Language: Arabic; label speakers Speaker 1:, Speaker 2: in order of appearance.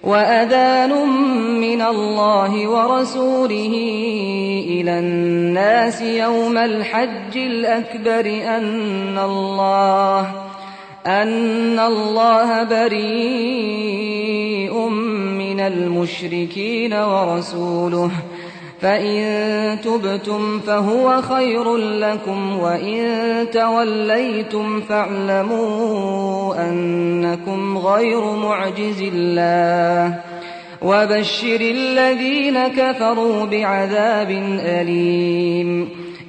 Speaker 1: وأذان من الله ورسوله إلى الناس يوم الحج الأكبر أن الله بريء من المشركين ورسوله، فإن تبتم فهو خير لكم، وإن توليتم فاعلموا أنكم غير معجز الله، وبشر الذين كفروا بعذاب أليم.